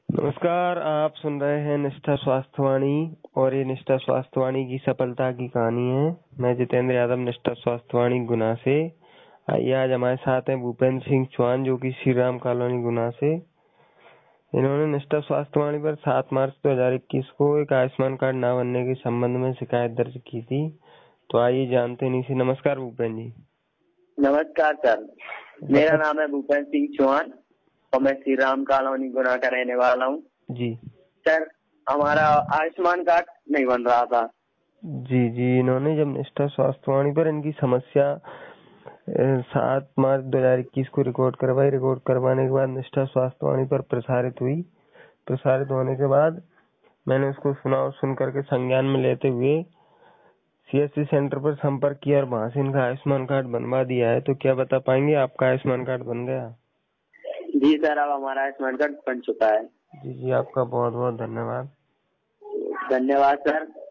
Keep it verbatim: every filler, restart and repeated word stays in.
नमस्कार, आप सुन रहे हैं निष्ठा स्वास्थ्यवाणी और ये निष्ठा स्वास्थ्यवाणी की सफलता की कहानी है। मैं जितेंद्र यादव, निष्ठा स्वास्थ्यवाणी गुना से। आइए, आज हमारे साथ हैं भूपेंद्र सिंह चौहान, जो कि श्री राम कॉलोनी गुना से। इन्होंने निष्ठा स्वास्थ्यवाणी पर सात मार्च दो हजार इक्कीस को एक आयुष्मान कार्ड न बनने के संबंध में शिकायत दर्ज की थी। तो आइए जानते हैं इनसे। नमस्कार भूपेंद्र जी। नमस्कार सर, मेरा नाम है भूपेंद्र सिंह चौहान और मैं श्री राम कॉलोनी गुना का रहने वाला हूँ जी सर। हमारा आयुष्मान कार्ड नहीं बन रहा था। जी जी इन्होंने जब निष्ठा स्वास्थ्यवाणी पर इनकी समस्या सात मार्च दो हजार इक्कीस को रिकॉर्ड करवाई। रिकॉर्ड करवाने के बाद निष्ठा स्वास्थ्यवाणी पर प्रसारित हुई। प्रसारित होने के बाद मैंने उसको सुना और सुन करके संज्ञान में लेते हुए सीएससी सेंटर पर संपर्क किया और वहां से इनका आयुष्मान कार्ड बनवा दिया है। तो क्या बता पाएंगे, आपका आयुष्मान कार्ड बन गया? जी सर, अब हमारा आयुष्मान कार्ड बन चुका है। जी जी आपका बहुत बहुत धन्यवाद। धन्यवाद सर।